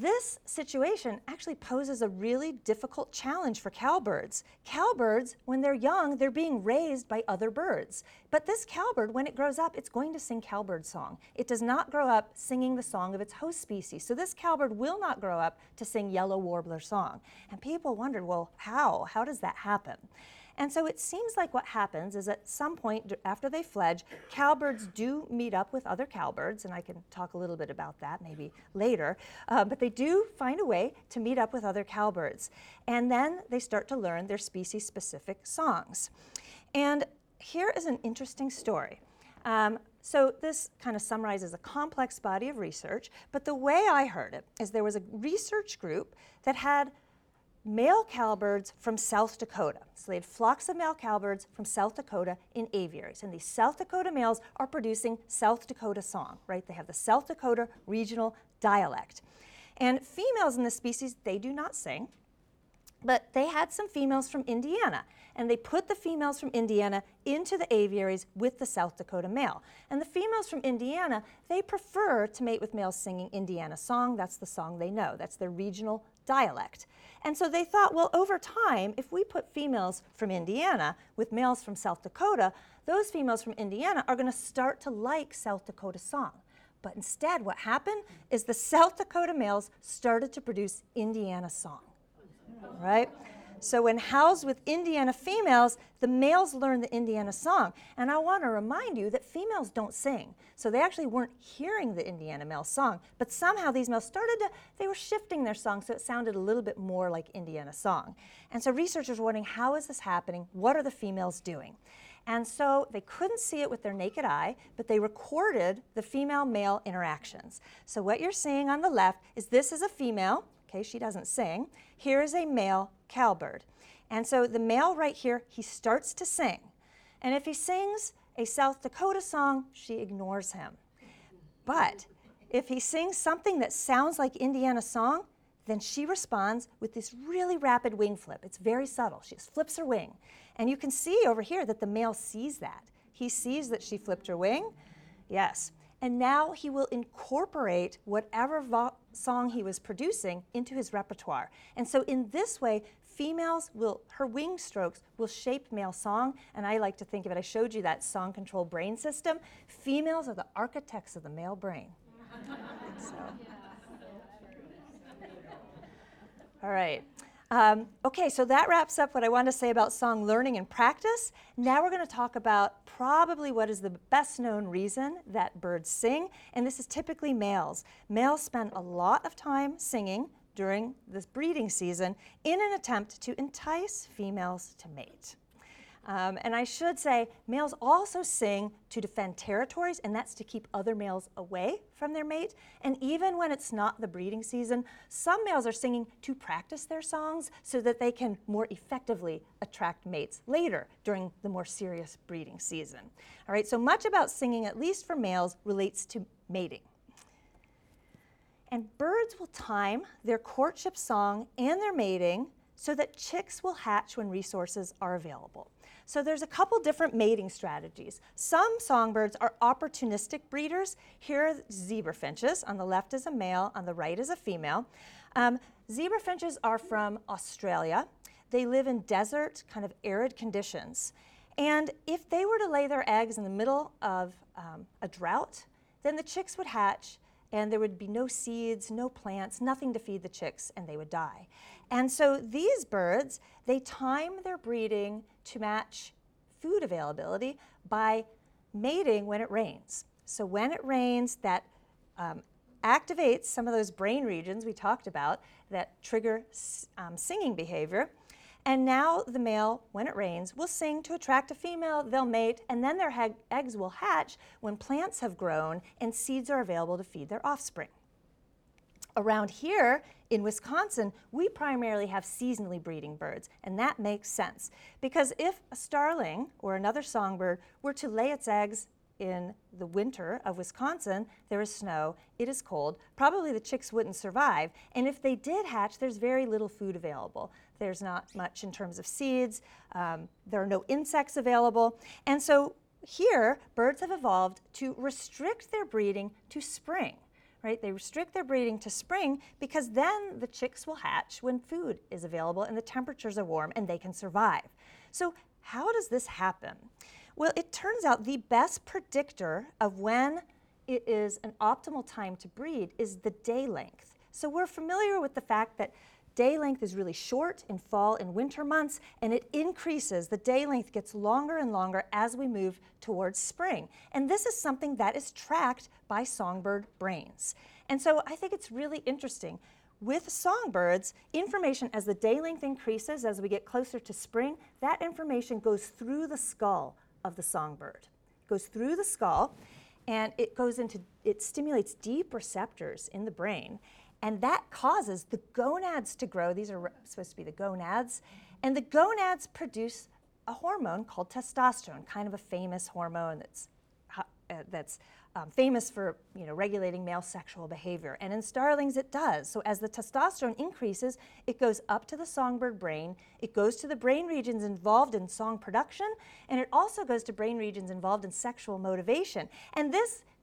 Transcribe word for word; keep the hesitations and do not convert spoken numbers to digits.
This situation actually poses a really difficult challenge for cowbirds. Cowbirds, when they're young, they're being raised by other birds. But this cowbird, when it grows up, it's going to sing cowbird song. It does not grow up singing the song of its host species. So this cowbird will not grow up to sing yellow warbler song. And people wondered, well, how? How does that happen? And so it seems like what happens is at some point after they fledge, cowbirds do meet up with other cowbirds, and I can talk a little bit about that maybe later, uh, but they do find a way to meet up with other cowbirds. And then they start to learn their species-specific songs. And here is an interesting story. Um, so this kind of summarizes a complex body of research, but the way I heard it is there was a research group that had male cowbirds from South Dakota. So they had flocks of male cowbirds from South Dakota in aviaries. And these South Dakota males are producing South Dakota song, right? They have the South Dakota regional dialect. And females in this species, they do not sing, but they had some females from Indiana. And they put the females from Indiana into the aviaries with the South Dakota male. And the females from Indiana, they prefer to mate with males singing Indiana song. That's the song they know. That's their regional dialect. And so they thought, well, over time, if we put females from Indiana with males from South Dakota, those females from Indiana are going to start to like South Dakota song. But instead, what happened is the South Dakota males started to produce Indiana song, right? So when housed with Indiana females, the males learn the Indiana song. And I want to remind you that females don't sing. So they actually weren't hearing the Indiana male song. But somehow these males started to, they were shifting their song so it sounded a little bit more like Indiana song. And so researchers were wondering, how is this happening? What are the females doing? And so they couldn't see it with their naked eye, but they recorded the female-male interactions. So what you're seeing on the left is this is a female. Okay, she doesn't sing. Here is a male cowbird. And so the male right here, he starts to sing. And if he sings a South Dakota song, she ignores him. But if he sings something that sounds like Indiana song, then she responds with this really rapid wing flip. It's very subtle. She just flips her wing. And you can see over here that the male sees that. He sees that she flipped her wing. Yes. And now he will incorporate whatever song he was producing into his repertoire. And so in this way, females will, her wing strokes will shape male song. And I like to think of it, I showed you that song control brain system. Females are the architects of the male brain. So. All right. Um, okay, so that wraps up what I want to say about song learning and practice. Now we're going to talk about probably what is the best known reason that birds sing, and this is typically males. Males spend a lot of time singing during this breeding season in an attempt to entice females to mate. Um, and I should say, males also sing to defend territories, and that's to keep other males away from their mate. And even when it's not the breeding season, some males are singing to practice their songs so that they can more effectively attract mates later during the more serious breeding season. All right, so much about singing, at least for males, relates to mating. And birds will time their courtship song and their mating so that chicks will hatch when resources are available. So there's a couple different mating strategies. Some songbirds are opportunistic breeders. Here are zebra finches. On the left is a male, on the right is a female. Um, zebra finches are from Australia. They live in desert, kind of arid conditions. And if they were to lay their eggs in the middle of um, a drought, then the chicks would hatch and there would be no seeds, no plants, nothing to feed the chicks, and they would die. And so these birds, they time their breeding to match food availability by mating when it rains. So when it rains, that um, activates some of those brain regions we talked about that trigger um, singing behavior. And now the male, when it rains, will sing to attract a female, they'll mate, and then their eggs will hatch when plants have grown and seeds are available to feed their offspring. Around here in Wisconsin, we primarily have seasonally breeding birds, and that makes sense. Because if a starling or another songbird were to lay its eggs in the winter of Wisconsin, there is snow, it is cold, probably the chicks wouldn't survive, and if they did hatch, there's very little food available. There's not much in terms of seeds, um, there are no insects available, and so here, birds have evolved to restrict their breeding to spring. right? They restrict their breeding to spring because then the chicks will hatch when food is available and the temperatures are warm and they can survive. So how does this happen? Well, it turns out the best predictor of when it is an optimal time to breed is the day length. So we're familiar with the fact that day length is really short in fall and winter months, and it increases. The day length gets longer and longer as we move towards spring. And this is something that is tracked by songbird brains. And so I think it's really interesting. With songbirds, information as the day length increases, as we get closer to spring, that information goes through the skull of the songbird. It goes through the skull, and it goes into, it stimulates deep receptors in the brain. And that causes the gonads to grow. These are supposed to be the gonads. And the gonads produce a hormone called testosterone, kind of a famous hormone that's, uh, that's um, famous for you know, regulating male sexual behavior. And in starlings, it does. So as the testosterone increases, it goes up to the songbird brain. It goes to the brain regions involved in song production. And it also goes to brain regions involved in sexual motivation. And this